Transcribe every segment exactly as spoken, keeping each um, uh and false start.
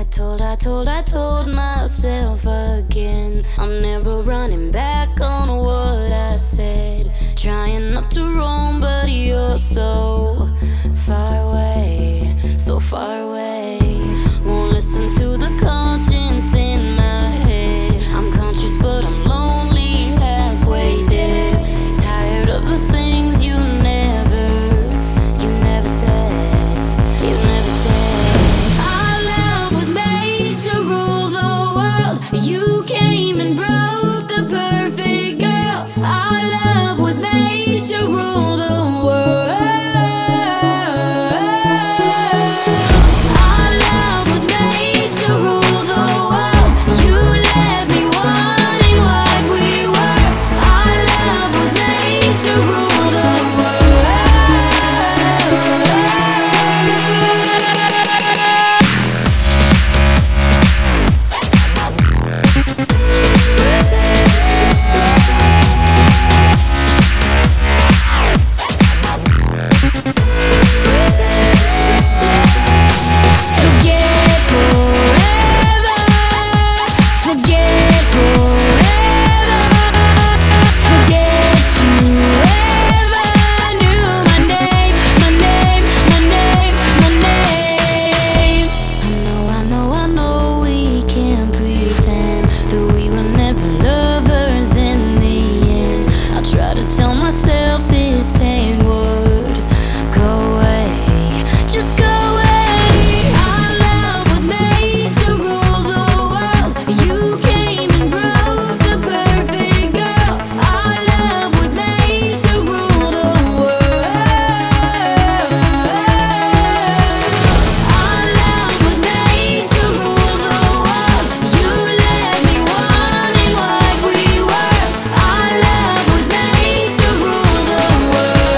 told, I told, I told myself again, I'm never running back on what I said. Trying not to roam, but you're so far away, so far away. Won't listen to the conscience in my head. I'm conscious, but I'm lonely, halfway dead. Tired of the things you never, you never said, you never said. Our love was made to rule the world. You came and broke the perfect girl. Our love was made to rule the world. Our love was made to rule the world. You left me wanting what we were. Our love was made to rule the world. Forget forever, forget forever, forget you ever knew my name, my name, my name, my name. I know, I know, I know we can't pretend that we were never lovers in the end. I try to tell myself this pain would go away, just go away. Our love was made to rule the world. You came and broke the perfect girl. Our love was made to rule the world. Our love was made to rule the world. You left me wanting what we were. Our love was made to rule the world.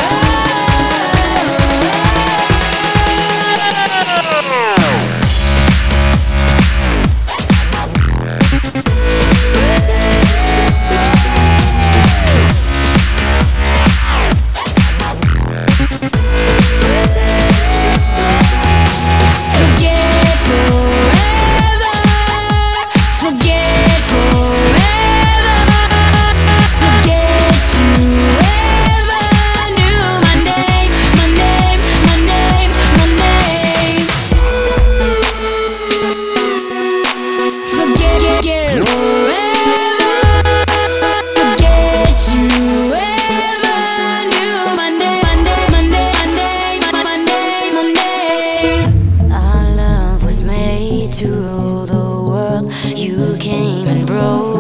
Forget forever, forget forever, forget you ever knew my name, my name, my name, my name. Forget forever, forget you ever knew my name, my name, my name, my name, my name. Our love was made to rule the world. You came and broke